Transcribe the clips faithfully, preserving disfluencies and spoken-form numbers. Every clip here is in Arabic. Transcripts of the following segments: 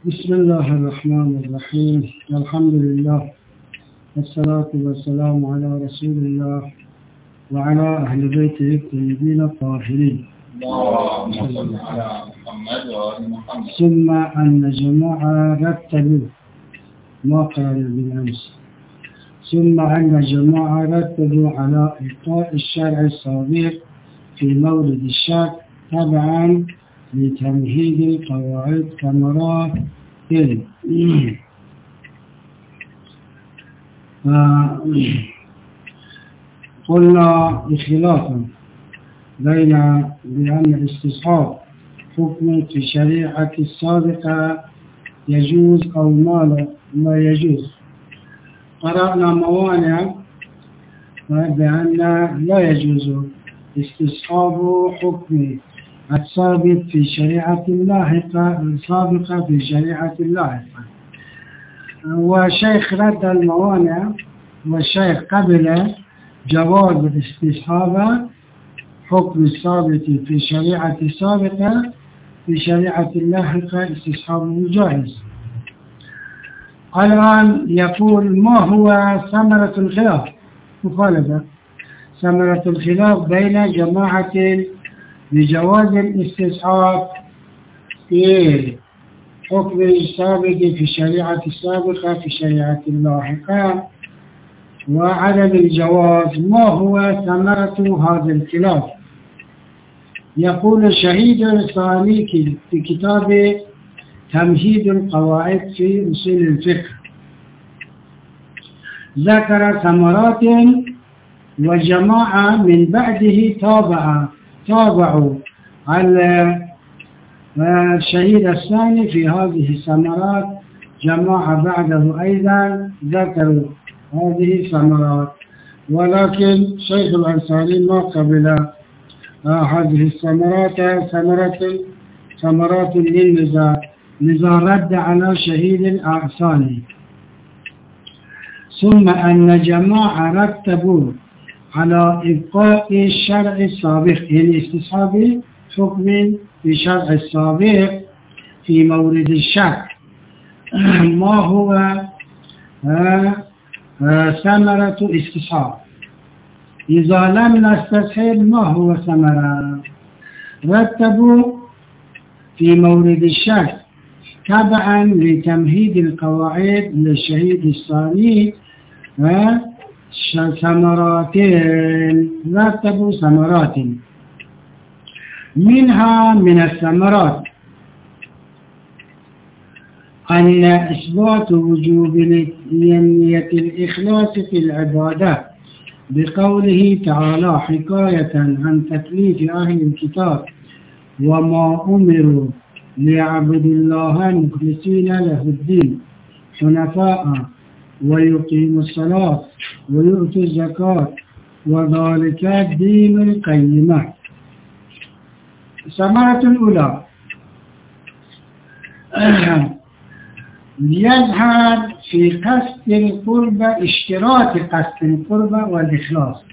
بسم الله الرحمن الرحيم. الحمد لله والصلاة والسلام على رسول الله وعلى أهل بيته الطيبين الطاهرين. اللهم صل على محمد وآل محمد. ثم أن جماعة رتبوا ما قال بالأمس ثم أن جماعة رتبوا على إلقاء الشرع السابق في مورد الشك تبعا لتمهيد القواعد ثمرات علم. قلنا بخلافا بين بأن الاستصحاب حكم في الشريعة السابقة يجوز أو ما لا يجوز. قرأنا موانع بأن لا يجوز استصحاب حكم السابق في شريعة اللاحقة السابقة في شريعة اللاحقة، والشيخ رد الموانع، والشيخ قبل جواز استصحاب حكم السابق في شريعة السابقة في شريعة اللاحقة استصحابه جائز. الآن يقول ما هو ثمرة الخلاف؟ مخالفة ثمرة الخلاف بين جماعة بجواز الاستصحاب في حكم السابق في الشريعة السابقة في الشريعة اللاحقة وعدم الجواز. ما هو ثمرة هذا الخلاف؟ يقول الشهيد الثاني في كتاب تمهيد القواعد في أصول الفقه، ذكر ثمرات وجماعة من بعده تابع تابعوا على الشهيد الثاني في هذه الثمرات. جماعة بعده أيضا ذكروا هذه الثمرات، ولكن شيخ الأنصاري ما قبل آه هذه الثمرات ثمرات ثمرات للنزاع، لذا رد على شهيد الثاني. ثم أن جماعة رتبوا على إبقاء الشرع السابق، يعني استصحاب حكم في شرع السابق في مورد الشك. ما هو آه آه ثمرة استصحاب؟ إذا لم نستصحب ما هو ثمرة؟ رتبوا في مورد الشك تبعا لتمهيد القواعد للشهيد الثاني آه ثمراتين، رتبوا ثمرات. منها من الثمرات أن إثبات وجوب نية الإخلاص في العبادة بقوله تعالى حكاية عن تكليف أهل الكتاب وما أمروا ليعبدوا الله مخلصين له الدين حنفاء ويقيموا الصلاة ويؤتوا الزكاة وذلك الدين القيمة. الثمرة الأولى يظهر في قصد القربة اشتراط قصد القربة والإخلاص.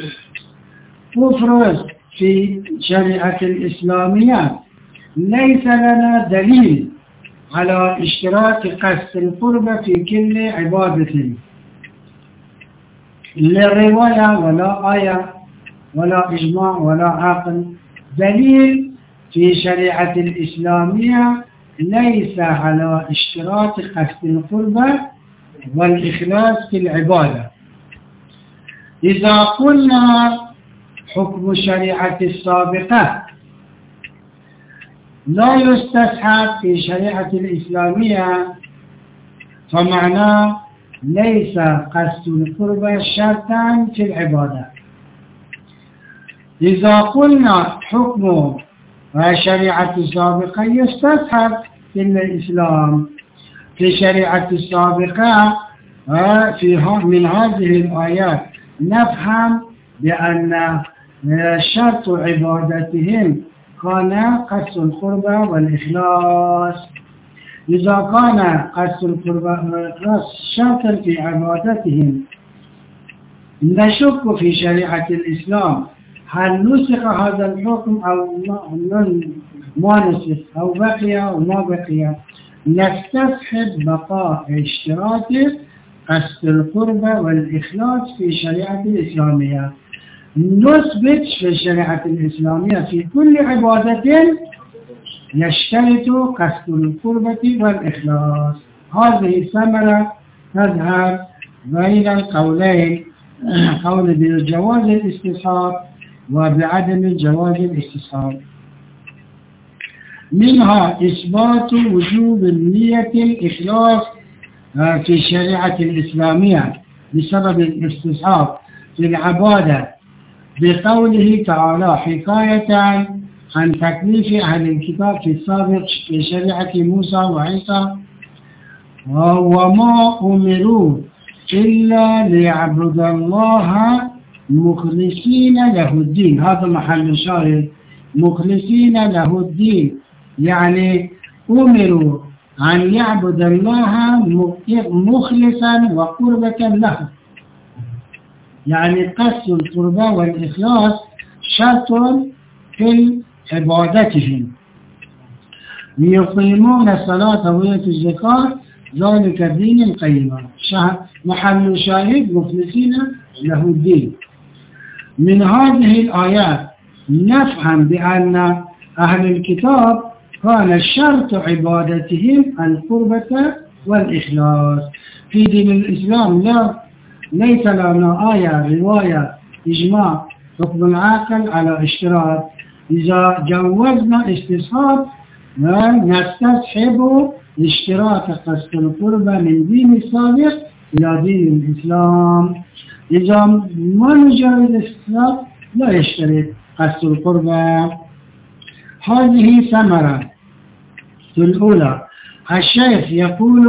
افرض في شريعة الإسلامية ليس لنا دليل على اشتراط قصد القربة في كل عبادة، لا رواية ولا آية ولا إجماع ولا عقل دليل في شريعة الإسلامية ليس على اشتراط قصد القربة والإخلاص في العبادة. إذا قلنا حكم الشريعة السابقة لا يستصحب في شريعة الإسلامية فمعناه ليس قصد القربة شرطا في العبادة. إذا قلنا حكم الشريعة السابقة يستصحب في الإسلام في الشريعة السابقة في من هذه الآيات نفهم بأن شرط عبادتهم كان قصد القربة والإخلاص. إذا كان قصد القربة والإخلاص شرطا في عبادتهم نشك في شريعة الإسلام هل نسخ هذا الحكم أو ما نسخ أو بقي أو ما بقي. نستصحب بقاء اشتراط قصد القربة والإخلاص في الشريعة الإسلامية. نثبت في الشريعة الإسلامية في كل عبادة يشترط قصد القربة والإخلاص. هذه الثمرة تظهر بين القولين، قول بجواز الاستصحاب وبعدم جواز الاستصحاب. منها إثبات وجوب النية الإخلاص في الشريعة الإسلامية بسبب الاستصحاب في العبادة بقوله تعالى حكاية عن تكليف أهل الكتاب في السابق في شريعة موسى وعيسى: وما أمروا إلا ليعبدوا الله مخلصين له الدين. هذا محل شاهد، مخلصين له الدين، يعني أمروا أن يعبد الله مخلصا وقربة له، يعني قصد القربة والإخلاص شرط في عبادتهم. يقيمون الصلاة ويؤتوا الزكاة ذلك الدين القيم. محل شاهد مخلصين له الدين. من هذه الآيات نفهم بأن أهل الكتاب كان شرط عبادتهم القربة والإخلاص. في دين الإسلام لا ليس لنا آية رواية إجماع حكم العاقل على اشتراط. إذا جوزنا استصحاب نستصحب اشتراط قصد القربة من دين السابق إلى دين الإسلام. إذا ما نجوز الاستصحاب لا يشترط قصد القربة. هذه ثمرة الأولى. الشيخ يقول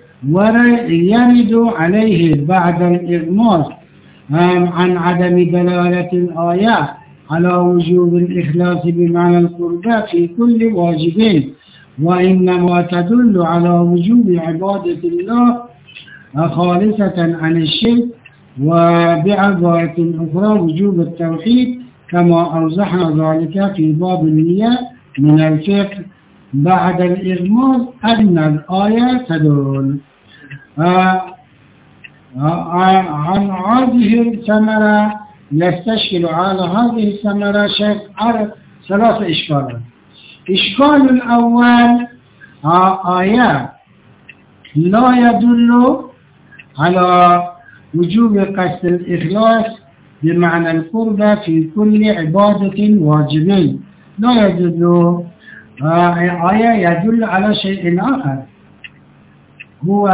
ويرد عليه بعد الإغماض عن عدم دلالة الآيات على وجوب الإخلاص بمعنى القربة في كل واجبين، وإنما تدل على وجوب عبادة الله خالصة عن الشرك، وبعبارة أخرى وجوب التوحيد كما أوضحنا ذلك في باب النية من الفقه بعد الإغماض أن الآية تدل. آه آه عن هذه الثمرة يستشكل على هذه الثمرة شيء ثلاث إشكالات. إشكال الأول آه آيات لا يدل على وجوب قصد الإخلاص بمعنى القربة في كل عبادة واجبين، لا يدل. آه آية يدل على شيء آخر، هو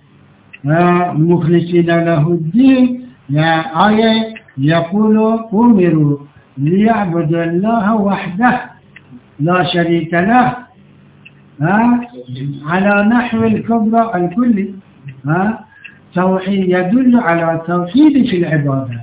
آه مخلصين له الدين. آية يقول أمروا ليعبدوا الله وحده لا شريك له، آه على نحو الكبرى الكلي. آه توحيد يدل على توحيد في العبادة.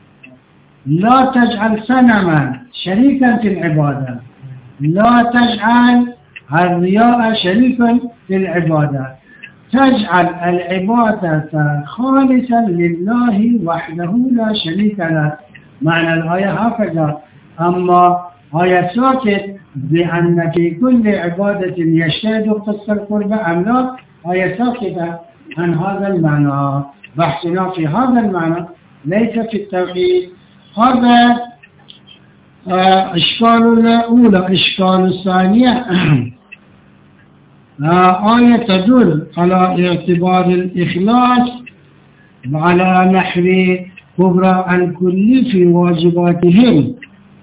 لا تجعل صنما شريكا في العبادة، لا تجعل الرياء شريكا في العبادة، تجعل العبادة خالصا لله وحده لا شريك له. معنى الآية هكذا. أما آية ساكت بأن في كل عبادة يشترط قصد القربة أم لا، آية ساكتة عن هذا المعنى. بحثنا في هذا المعنى ليس في التوحيد. هذا آه إشكال الأولى. إشكال الثانية آه آية تدل على اعتبار الإخلاص على نحو كبرى الكل في واجباتهم.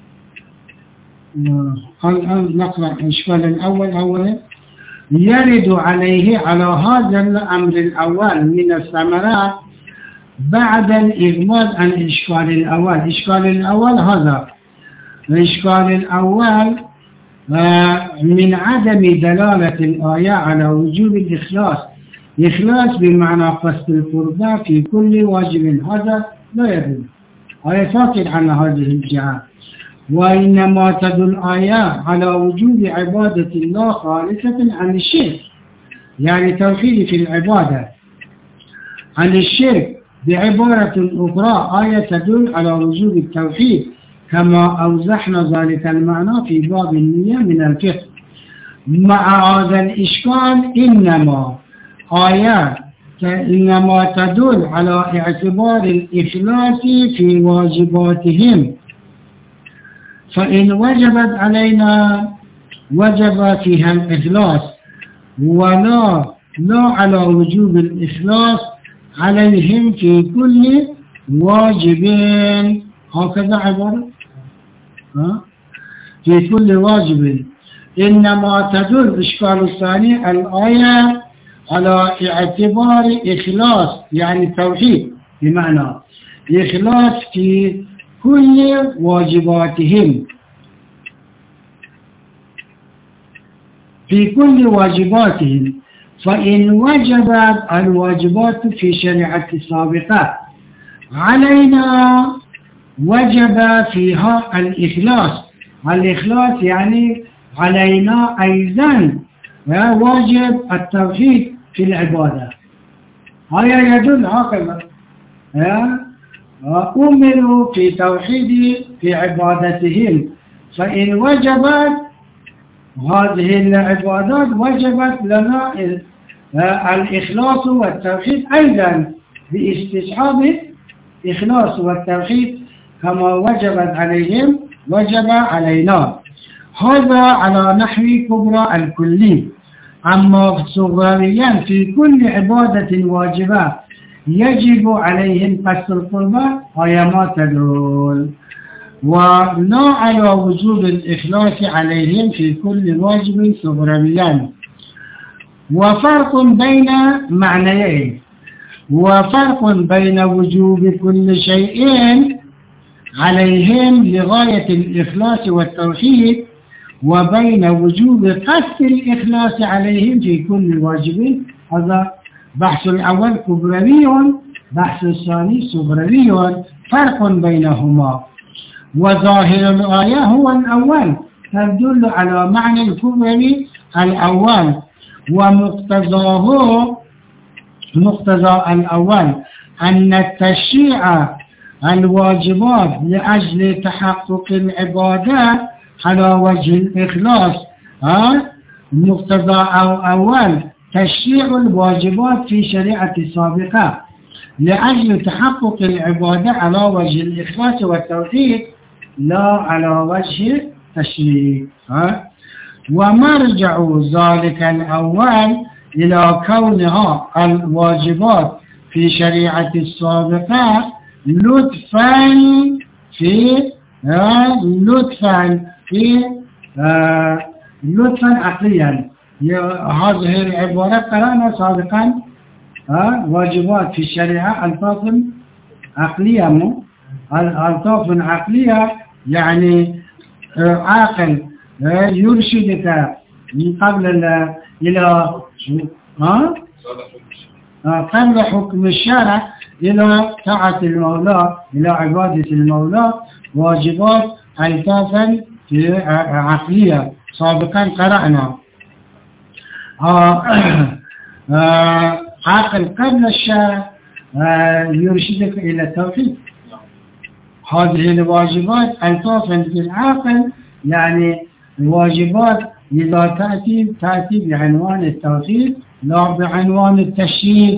آه نقرأ الإشكال الأول. أولا يرد عليه على هذا الأمر الأول من الثمرات بعد الإغماض عن الإشكال الأول. الإشكال الأول هذا الإشكال الأول من عدم دلالة الآية على وجوب الإخلاص. إخلاص بمعنى قصد القربة في كل واجب، هذا لا يدل. آية ساكت عن هذه الجهة. وإنما تدل آية على وجوب عبادة الله خالصة عن الشرك، يعني توحيد في العبادة عن الشرك. بعبارة أخرى آية تدل على وجوب التوحيد كما أوضحنا ذلك المعنى في باب النية من الفقه. مع هذا الإشكال إنما آيات إنما تدل على اعتبار الإخلاص في واجباتهم، فإن وجبت علينا وجب فيها الإخلاص، ولا لا على وجوب الإخلاص عليهم في كل واجبين. هكذا عبارة ها؟ في كل واجب. إنما تدل الإشكال الثاني الآية على اعتبار إخلاص يعني التوحيد، بمعنى إخلاص في كل واجباتهم، في كل واجباتهم. فإن وجبت الواجبات في شريعة السابقة علينا وجب فيها الإخلاص. الإخلاص يعني علينا أيضا واجب التوحيد في العبادة. هذا يدل هكذا أمروا في توحيد في عبادتهم، فإن وجبت هذه العبادات وجبت لنا الإخلاص والتوحيد أيضا باستصحاب الإخلاص والتوحيد كما وجبت عليهم وجب علينا. هذا على نحو كبرى الكلي. أما صغريا في كل عبادة واجبة يجب عليهم قصد القربى هي ما تدل، ولا على وجوب الإخلاص عليهم في كل واجب صغريا. وفرق بين معنيين، وفرق بين وجوب كل شيء عليهم لغاية الإخلاص والتوحيد، وبين وجوب قصد الإخلاص عليهم في كل واجب. هذا بحث الأول كبروي، بحث الثاني صغروي، فرق بينهما. وظاهر الآية هو الأول تدل على معنى الكبروي الأول، ومقتضاه مقتضى الأول أن التشريع الواجبات لأجل تحقق العبادات على وجه الإخلاص. ها مقتضى أول تشريع الواجبات في شريعة السابقة لأجل تحقق العبادة على وجه الإخلاص والتوحيد، لا على وجه التشريع. ومرجع ذلك الأول إلى كونها الواجبات في شريعة السابقة لطفا في لطفا في لطفا عقليا. هذه العبارة قرأنا سابقا واجبات في الشريعة ألطاف عقلية، مو ألطاف عقلية يعني عاقل يرشدك من قبل إلى ها قبل حكم الشرع إلى طاعة المولى، إلى عبادة المولى. واجبات ألطافا عقلية سابقا قرأنا. عاقل قبل الشرع يرشدك إلى التوحيد. هذه الواجبات ألطافا بالعاقل يعني الواجبات إذا تأتي تأتي بعنوان التوحيد لا بعنوان التشريع.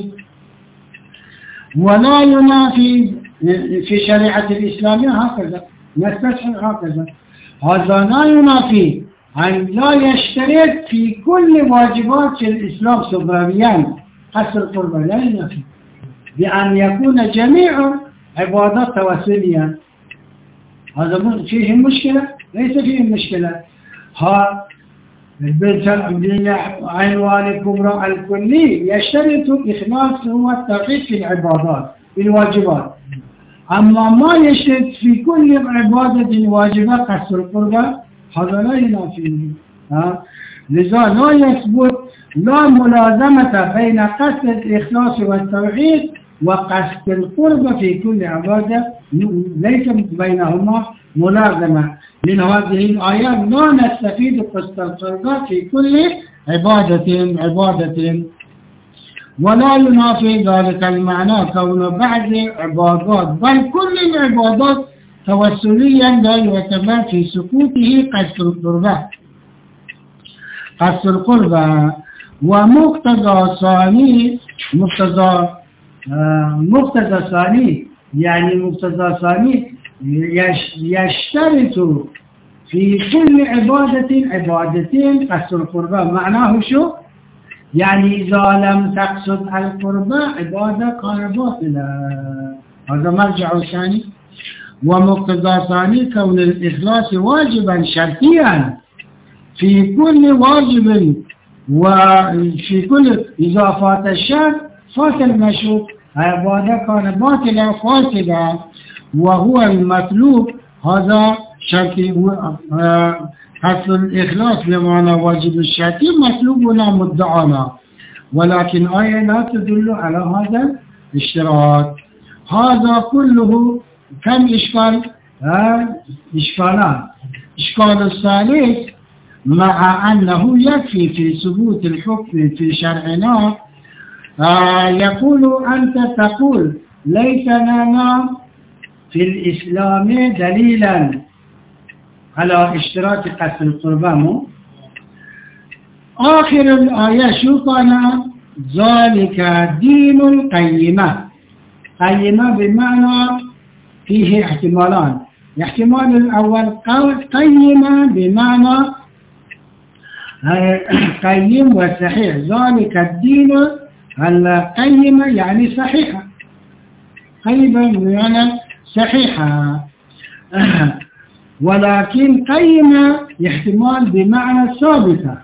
ولا ينافي في شريعة الإسلامية هكذا نستشعر هكذا. هذا لا ينافي أن لا يشترك في كل واجبات الإسلام صغريا حسب القربة، لا ينافي بأن يكون جميع عبادات توسليا. هذا فيه مشكلة؟ ليس فيه مشكلة. ها عنوان الكبرى الكلي يشترط إخلاص والتوحيد في العبادات في الواجبات، أما ما يشترط في كل عبادة واجبة قصد القربة هذا لا ينافيه. لذا لا يثبت لا ملازمة بين قصد الإخلاص والتوحيد وقصد القربة في كل عبادة، ليس بينهما ملازمة. من هذه الآيات لا نستفيد قصد القربة في كل عبادة عبادة ولا ينافي ذلك المعنى كون بعض عبادات بل كل العبادات توسليا لا يعتبر في سقوطه قصد القربة. قصد القربة. ومقتضى ثاني مقتضى آه مقتضى ثاني يعني مقتضى ثاني يشترط في كل عبادة عبادتين قصد القربة. معناه شو؟ يعني إذا لم تقصد القربة عبادة كانت باطلة. هذا مرجع ثاني. ومقتضى ثاني كون الإخلاص واجبا شرطيا في كل واجب، وفي كل إذا فات الشرط فات المشروط، عبادة كانت باطلة فاسدة. وهو المطلوب هذا شرطي حصل الإخلاص بمعنى واجب الشرطي مطلوبنا مدعانا، ولكن آية لا تدل على هذا الاشتراط. هذا كله كم إشكال؟ إشكالان. إشكال الثالث مع أنه يكفي في ثبوت الحكم في شرعنا، آه يقول أنت تقول ليس لنا في الإسلام دليلا على اشتراط قصد القربان. آخر الآية شو كان؟ ذلك دين القيمة. قيمة بمعنى فيه احتمالان. الاحتمال الأول قيمة بمعنى قيم وصحيح. ذلك الدين القيمة يعني صحيحة، قيمة بمعنى صحيحة. ولكن قيمة احتمال بمعنى ثابتة.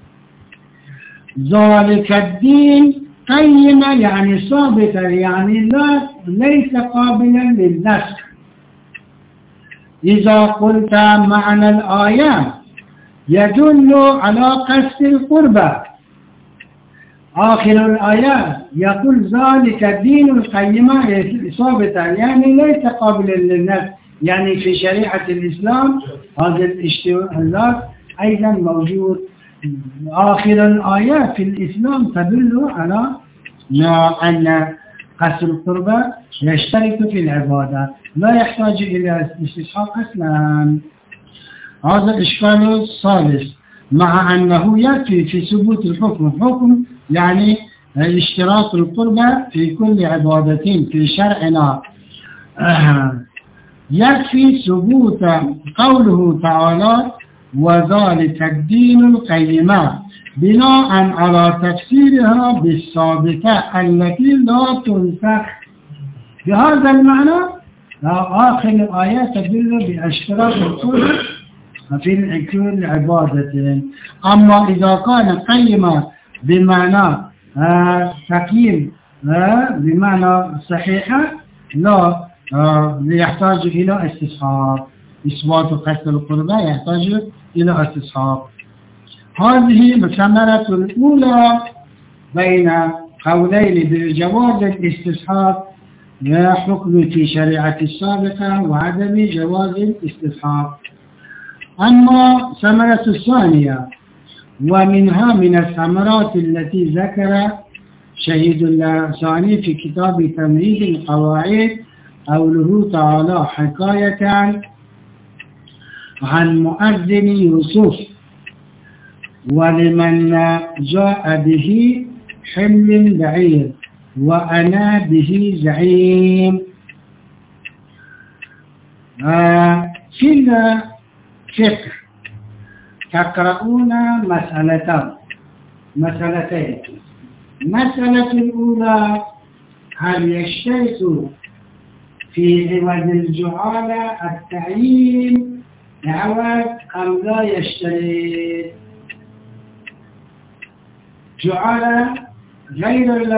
ذلك الدين قيمة يعني ثابتة، يعني لا ليس قابلا للنسخ. إذا قلت معنى الآية يدل على قصد القربة، آخر الآية يقول ذلك الدين القيمة ثابتة يعني ليس قابلا للنسخ، يعني في شريعة الإسلام هذا الاشتراط أيضا موجود. آخر الآيات في الإسلام تدل على أن قصد القربة يشترك في العبادة، لا يحتاج إلى استصحاب أصلا. هذا الإشكال الثالث مع أنه يكفي في ثبوت الحكم. حكم يعني اشتراط القربة في كل عبادتين في شرعنا. يكفي ثبوت قوله تعالى وذلك الدين القيمة بناء على تفسيرها بالسابقة التي لا تنسخ. بهذا المعنى آخر الآيات تدل باشتراط القربة في كل عبادة. أما إذا كان قيمة بمعنى آه تقييم آه بمعنى صحيحة لا آه يحتاج إلى استصحاب. إثبات قصد القربة يحتاج إلى استصحاب. هذه الثمرة الأولى بين قولين بجواز الاستصحاب لا حكم في شريعة السابقة وعدم جواز الاستصحاب. أما ثمرة الثانية ومنها من الثمرات التي ذكر شهيد الله ثاني في كتاب تمهيد القواعد قوله تعالى حكاية عن مؤذن يوسف ولمن جاء به حمل بعير وأنا به زعيم. آه في الفقه تقرؤون مسألتين مسألتين المسألة الأولى هل يشترط في عوض الجعالة التعيين عوض أم لا يشترط؟ جعالة غير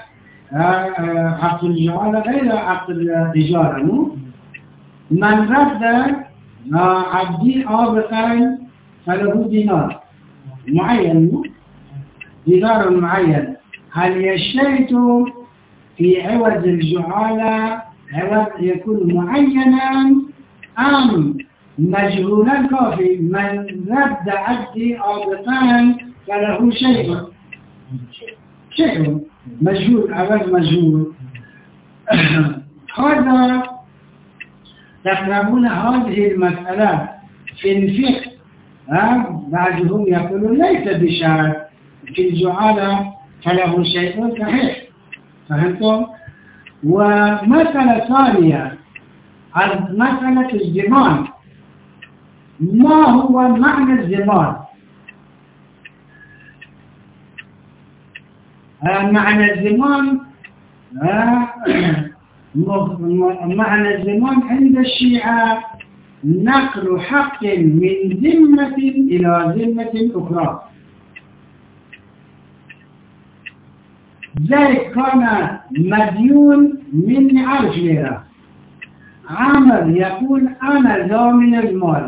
عقد الجعالة غير عقد الإجارة. من رد عبدي آبقا فله دينار معين دينار معين. هل يشترط في عوض الجعالة عوض يكون معينا أم مجهولا كافي؟ من رد عبدي آبقا فله شيء شيء مجهول عوض مجهول. هذا تقربون هذه المسألة في الفقه بعضهم يقولون ليس بشرط في الجعالة فله شيء صحيح. فهمتم؟ ومسألة ثانية مسألة الزمان. ما هو معنى الزمان؟ معنى الزمان معنى الزمان عند الشيعة نقل حق من ذمة إلى ذمة أخرى. زيد كان مديون مني ألف ليرة، عامر يقول أنا ضامن المال،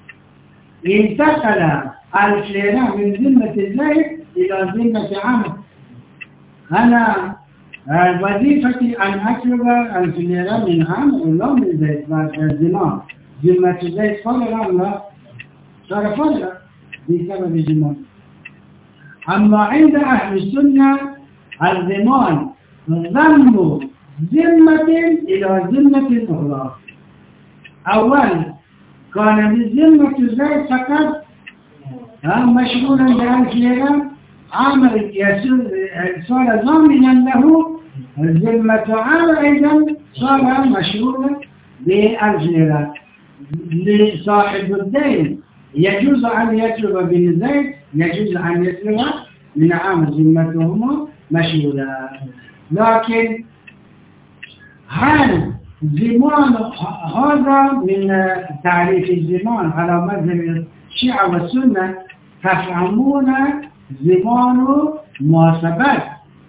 انتقل ألف ليرة من ذمة زيد إلى ذمة عامر. أنا وظيفتي أن أطلب ألف ليرة من عامر ولا من زيد بعد الزمان. ذمة زيد فرغ أم لا؟ صار فرغ بسبب الزمان. أما عند أهل السنة الضمان ضم ذمة إلى ذمة أخرى. أول كان بالذمة زيد فقط مشغولا بألف ليرة، عامر صار ضامنا له، ذمة عامر أيضا صار مشغولا بألف ليرة. لصاحب الدين يجوز أن يطلب من زيد، يجوز أن يطلب من عامر، ذمتهما مشغولة. لكن هل زمان هذا من تعريف الزمان على مذهب الشيعة والسنة؟ تفهمون زمان ما ثبت،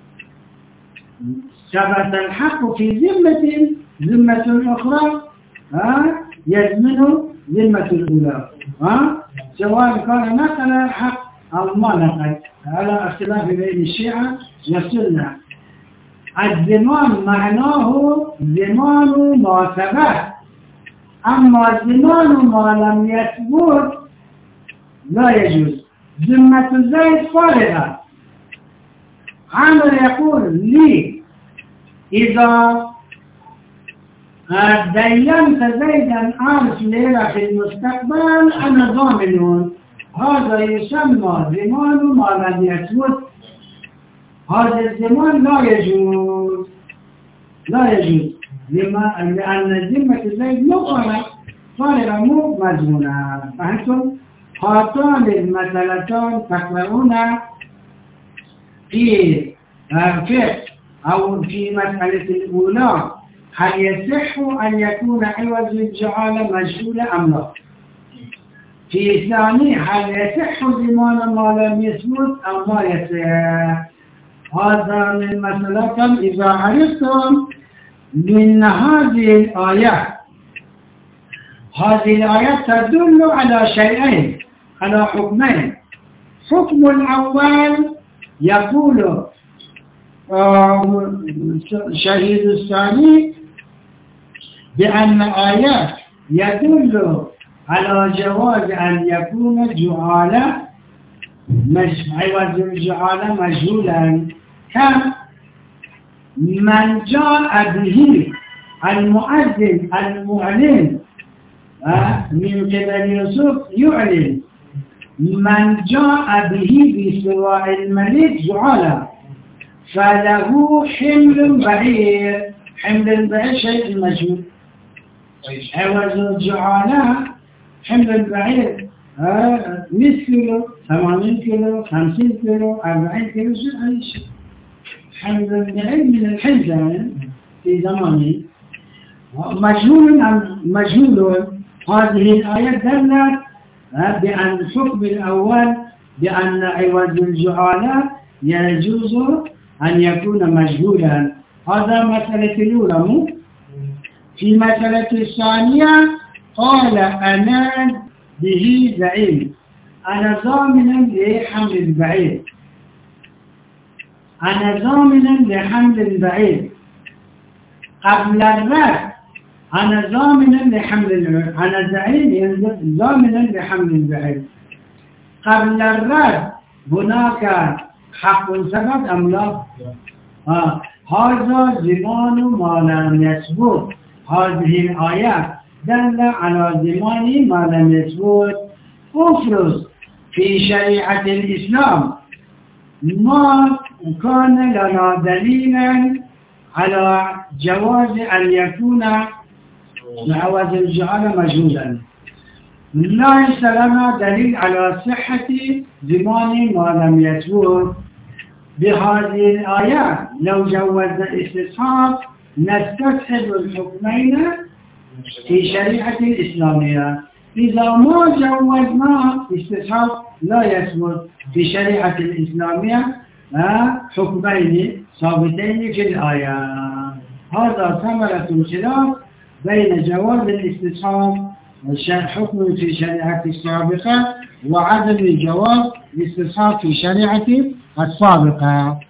ثبت الحق في ذمة ذمة أخرى يزمن ذمة الأولى، سواء كان نقل حق أو ما نقل، على اختلاف بين الشيعة والسنة. الزمان معناه زمان ما ثبت، أما زمان ما لم يثبت لا يجوز. ذمة زيد فارغة، عامر يقول لي إذا دينت زيدا ألف ليرة في المستقبل أنا ضامن، هذا يسمى زمان ما لم يثبت. هذا الزمان لا يجوز، لا يجوز، لأن ذمة زيد مو فارغة مو مضمونة. فهمتم؟ هاتان المسألتان تقرؤون في فقه أو في مسألة الأولى هل يصح أن يكون عوض الجعالة مجهولة أم لا؟ في الثاني هل يصح زمان ما لم يثبت أو ما يصح؟ هذا من مسألة إذا عرفتم من هذه الآيات. هذه الآيات تدل على شيئين، على حكمين. حكم الأول يقول شهيد الثاني بأن آيات يدل على جواز أن يكون جعالة عوض الجعالة مجهولا، كم من جاء به المؤذن المعلن من قبل يوسف يعلن، من جاء به بسواء الملك جعالة فله حمل بعير. حمل البعير شيء مجهول، عوض الجعالة حمل البعير مئة كيلو، ثمانين كيلو، خمسين كيلو، أربعين كيلو، أي شيء. حمل البعير من الحنزة في زمانه مجهول أم مجهول. هذه الآية دلت بأن الحكم الأول بأن عوض الجعالة يجوز أن يكون مجهولا. هذا مسألة الأولى. في مسألة الثانية قال أنا به زعيم، أنا ضامن لحمل البعير، أنا ضامن لحمل البعير قبل الرد، أنا ضامن لحمل البعير، أنا زعيم ضامن لحمل البعير قبل الرد. هناك حق ثبت أم لا؟ آه. هذا زمان ما لم يثبت. هذه الآيات دل على زمان ما لم يثبت، افرض في شريعة الإسلام ما كان لنا دليلا على جواز أن يكون عوض الجعالة مجهولا، ليس لنا دليل على صحة زمان ما لم يثبت بهذه الآيات. لو جوزنا الاستصحاب نستصحب الحكمين في شريعة الإسلامية. إذا ما جوزنا استصحاب لا يثبت في شريعة الإسلامية حكمين ثابتين في الآية. هذا ثمرة الخلاف بين جواز الاستصحاب حكم في شريعة السابقة وعدم جواز الاستصحاب في شريعة السابقة.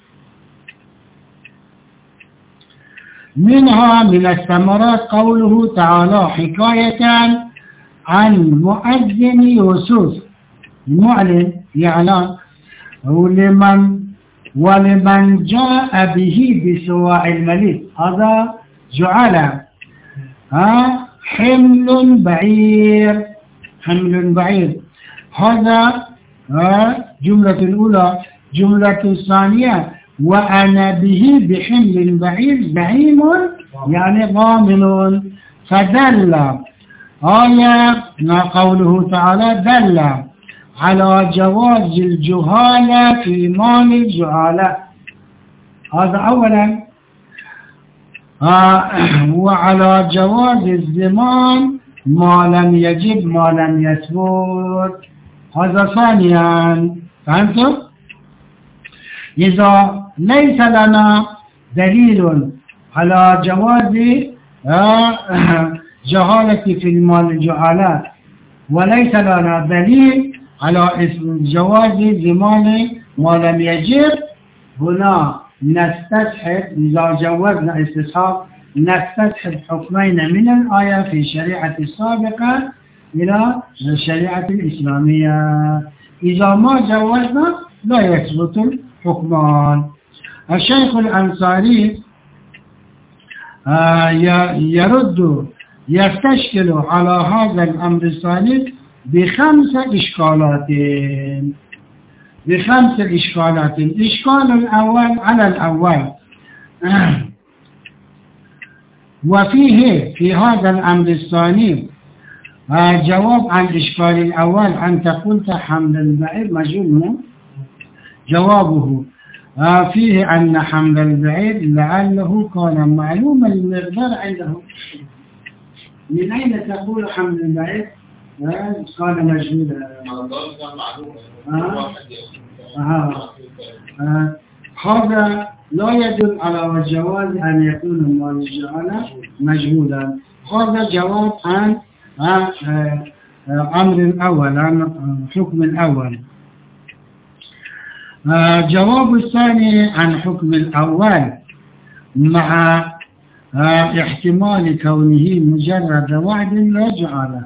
منها من الثمرات قوله تعالى حكاية عن مؤذن يوسف المعلن يعلن ولمن ولمن جاء به بسواع الملك. هذا جعل ها حمل بعير، حمل بعير. هذا جملة الأولى. جملة الثانية وأنا به بحمل بعير زعيم يعني ضامن. فدل آية قوله تعالى دل على جواز الجهالة في مال الجهالة. هذا أولا. آه وعلى جواز الزمان ما لم يجب ما لم يثبت. هذا ثانيا. فهمتم؟ إذا ليس لنا دليل على جواز آه جهالة في المال الجهالات وليس لنا دليل على جواز زمان ما لم يجب، هنا نستصحب إذا جوزنا استصحاب نستصحب حكمين من الآية في شريعة السابقة إلى الشريعة الإسلامية. إذا ما جوزنا لا يثبت الحكمان. الشيخ الأنصاري يرد يستشكل على هذا الأمر الثاني بخمسة إشكالات بخمسة إشكالات. الإشكال الأول على الأول وفيه في هذا الأمر الثاني جواب عن الإشكال الأول. أنت قلت حمل البعير مجهول. جوابه فيه أن حمل البعير لعله كان معلوم المقدار عنده. من أين تقول حمل البعير كان مجهولا؟ هذا لا يدل على جواز أن يكون المال الجهالة مجهولا. هذا جواب عن أمر الأول عن حكم الأول. جواب الثاني عن حكم الأول مع احتمال كونه مجرد وعد لا جعالة.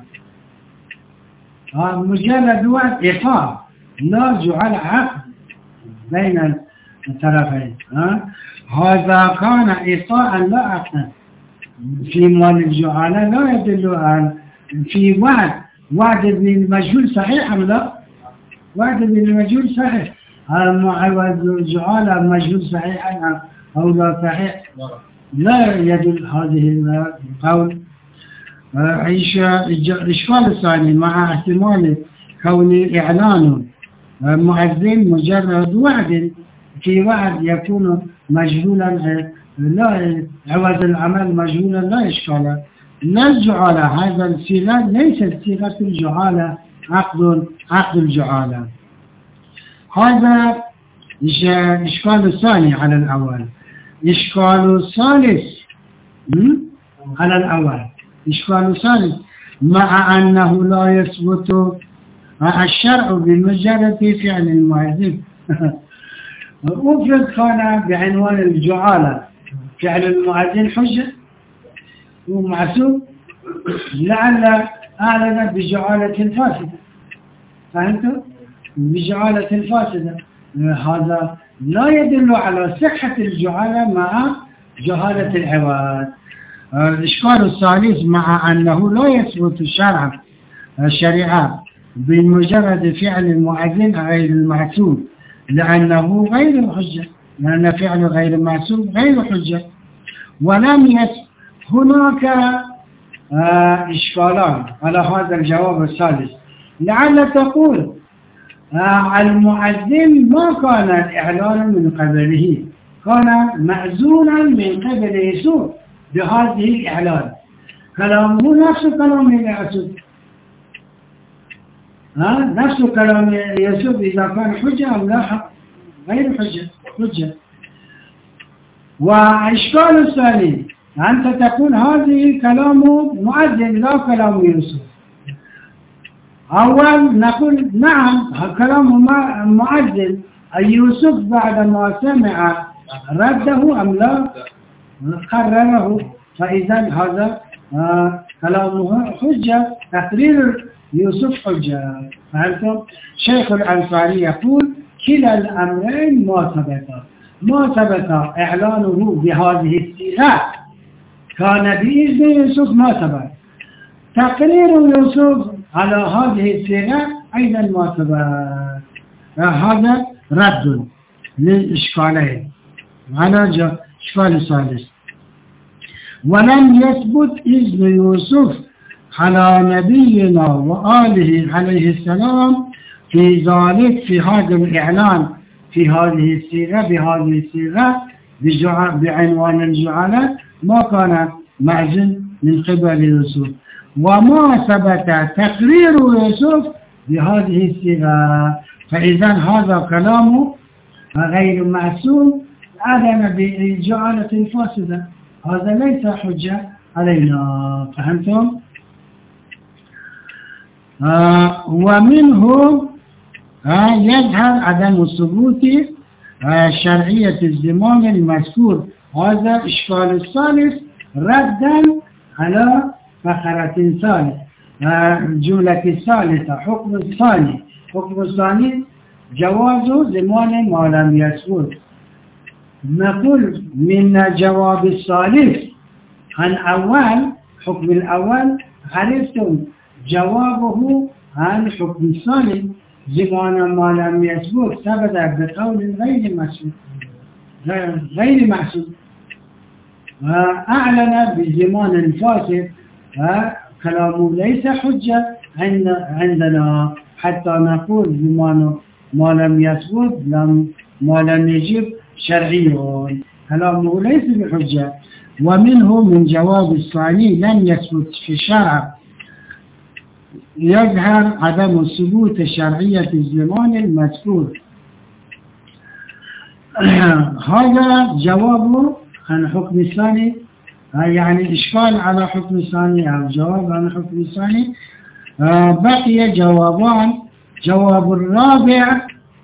مجرد وعد إيقاع لا جعل عقد بين الطرفين. هذا كان إيقاعا لا عقدا. في مال الجعالة لا يدل على في وعد. وعد بالمجهول صحيح أم لا؟ وعد بالمجهول صحيح. عوض الجعالة مجهول صحيح أو لا صحيح؟ لا يدل هذه القول. الإشكال الثاني مع احتمال كون إعلان مؤذن مجرد وعد. في وعد يكون مجهولا لا عوض العمل مجهولا لا إشكال. لا الجعالة هذا الصيغة ليست صيغة الجعالة عقد عقد الجعالة. هذا إشكال الثاني على الأول. إشكال الثالث على الأول. إشكال الثالث مع أنه لا يثبت الشرع بمجرد فعل المؤذن. أفرض كان بعنوان الجعالة فعل المؤذن حجة ومعسوب لعل أعلن بجعالة فاسدة. فهمتوا؟ بجعالة فاسدة. هذا لا يدل على صحة الجعالة مع جهالة العواد. الإشكال الثالث مع أنه لا يثبت الشرع الشريعة بمجرد فعل المؤذن غير المحسوب، لأنه غير حجة، لأن فعل غير محسوب غير حجة. ولم يس هناك آه إشكالان على هذا الجواب الثالث. لعل تقول آه المؤذن ما كان إعلانا من قبله، كان مأذونا من قبل يسوع بهذه الإعلان، كلامه نفس كلام يسوع، ها نفس كلام يسوع إذا كان حجة أم لا غير حجة حجة. وإشكال الثاني أنت تقول هذه كلام مؤذن لا كلام يوسف. أول نقول نعم كلام مؤذن، يوسف بعدما سمع رده أم لا قرره، فإذا هذا آه كلامه حجة، تقرير يوسف حجة. فهمتم؟ شيخ الأنصاري يقول كلا الأمرين ما ثبت، ما ثبت إعلانه بهذه الصيغة كان بإذن يوسف ما ثبت، تقرير يوسف على هذه الصيغة أيضا ما ثبت. هذا رد للإشكالين على الإشكال الثالث. ولم يثبت إذن يوسف على نبينا وآله عليه السلام في ذلك، في هذا الإعلان في هذه الصيغة بهذه الصيغة بعنوان الجعالة ما كان معزن من قبل يوسف، وما ثبت تقرير يوسف بهذه الصيغة، فإذا هذا كلامه غير معصوم عدم بجعالة فاسدة، هذا ليس حجة علينا. فهمتم؟ آه ومنه آه يظهر عدم ثبوت آه شرعية الزمان المذكور. هذا إشكال الثالث ردا على فقرة ثالثة، آه الجملة الثالثة. حكم الثاني، حكم الثاني جواز زمان ما لم يثبت. نقول من جواب الثالث عن أول حكم الأول عرفتم جوابه عن حكم الثاني زمان ما لم يثبت ثبت بقول غير محسوب غير محسوب، أعلن بزمان فاسد، كلامه ليس حجة عندنا حتى نقول زمان ما لم يثبت لم ما لم يجب شرعي، كلامه ليس بحجة. ومنه من جواب الثاني لم يثبت في الشرع يظهر عدم ثبوت شرعية الزمان المذكور. هذا جوابه عن حكم الثاني، يعني إشكال على حكم الثاني أو جواب عن حكم الثاني. بقي جوابان. جواب الرابع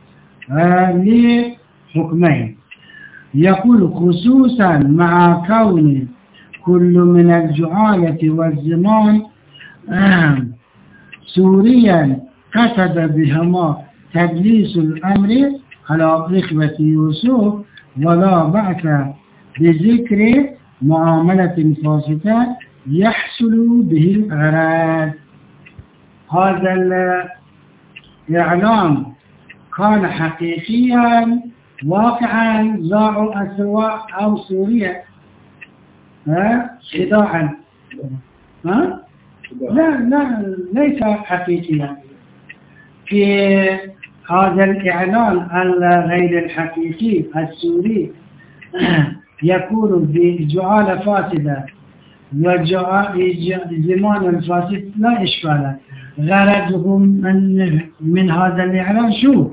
لحكمين، يقول خصوصا مع كون كل من الجعالة والزمان سوريا قصد بهما تدليس الأمر على إخوة يوسف، ولا بأس بذكر معاملة فاسدة يحصل به الغرض. هذا الإعلام كان حقيقيا واقعا ضاع أسواء أو سوريا خداعا، ها؟ لا لا ليس حقيقيا. في هذا الإعلان الغير الحقيقي السوري يكون بجعالة فاسدة وزمان الفاسد لا إشكال. غرضهم من, من هذا الإعلان شو؟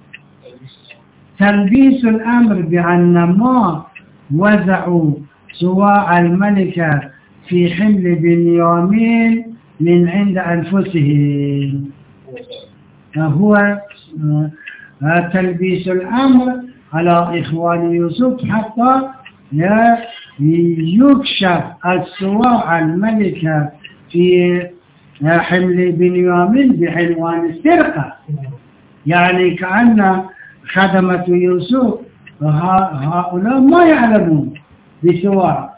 تلبيس الأمر بأن ما وزعوا سواء الملكة في حمل بنيامين من عند أنفسهم، هو تلبيس الأمر على إخوان يوسف حتى يكشف السواء الملكة في حمل بنيامين بعنوان السرقة، يعني كأن خدمة يوسف هؤلاء ما يعلمون بسواء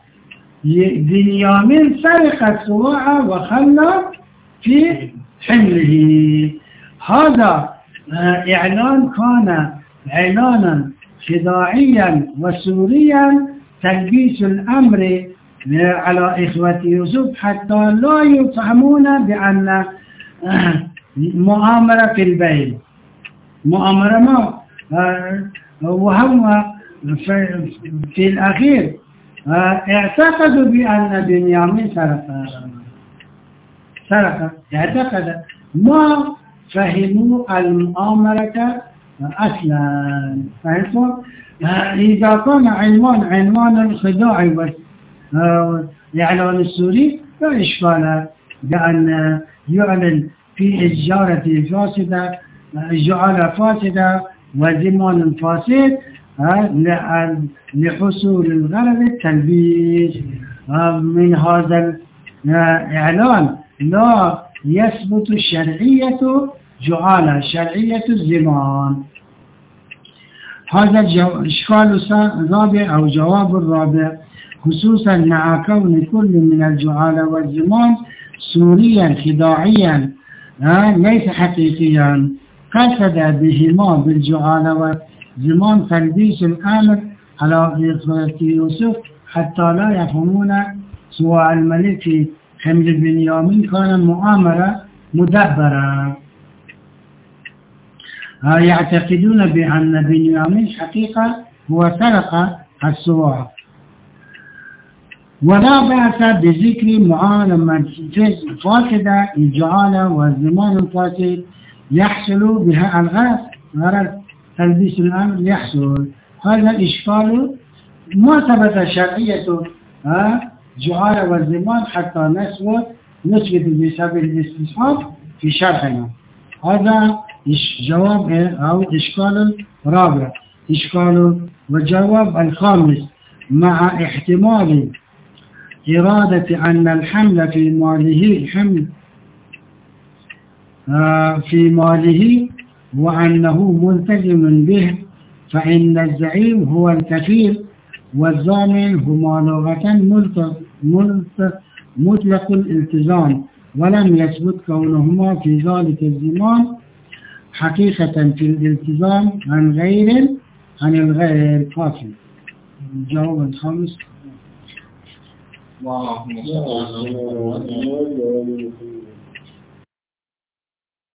بنيامين سرق السواء وخلى في حمله، هذا إعلان كان إعلانا خداعيا وسوريا تلبيس الأمر على إخوة يوسف حتى لا يفهمون بأن مؤامرة في البيت مؤامرة ما وهم في الأخير اعتقدوا بأن بنيامين سرق سرق اعتقد ما فهموا المؤامرة أصلا فهمتم؟ إذا كان عنوان عنوان الخداع والإعلان السوري لا إشكال بأن يعلن في الجارة فاسدة جعالة فاسدة وزمان فاسد لحصول الغرض التلبيس من هذا الإعلان لا يثبت شرعية جعالة شرعية الزمان. هذا الإشكال الرابع أو جواب الرابع خصوصا مع كون كل من الجعالة والزمان سوريا خداعيا ليس حقيقيا قصد بهما بالجعالة والزمان تلبيس الأمر على إخوة يوسف حتى لا يفهمون سواء الملك في حمل بنيامين كان مؤامرة مدبرة. يعتقدون بأن بنيامين حقيقة هو سرق السواع. ولا بأس بذكر معالمة فاسدة الجعالة والزمان الفاسد يحصل بها الغرض غرض تلبيس الأمر يحصل. هذا الإشكال ما ثبت شرعية جعالة والزمان حتى نثبت نثبت بسبب الاستصحاب في شرحنا. هذا جواب أو إشكال رابع. إشكال والجواب الخامس مع احتمال إرادة أن الحمل في ماله حمل آه في ماله وأنه ملتزم به فإن الزعيم هو الكفيل والضامن هما لغة مطلق الالتزام ولم يثبت كونهما في ذلك الزمان حقيقة في الالتزام عن غير عن الغير كافي. الجواب الخامس.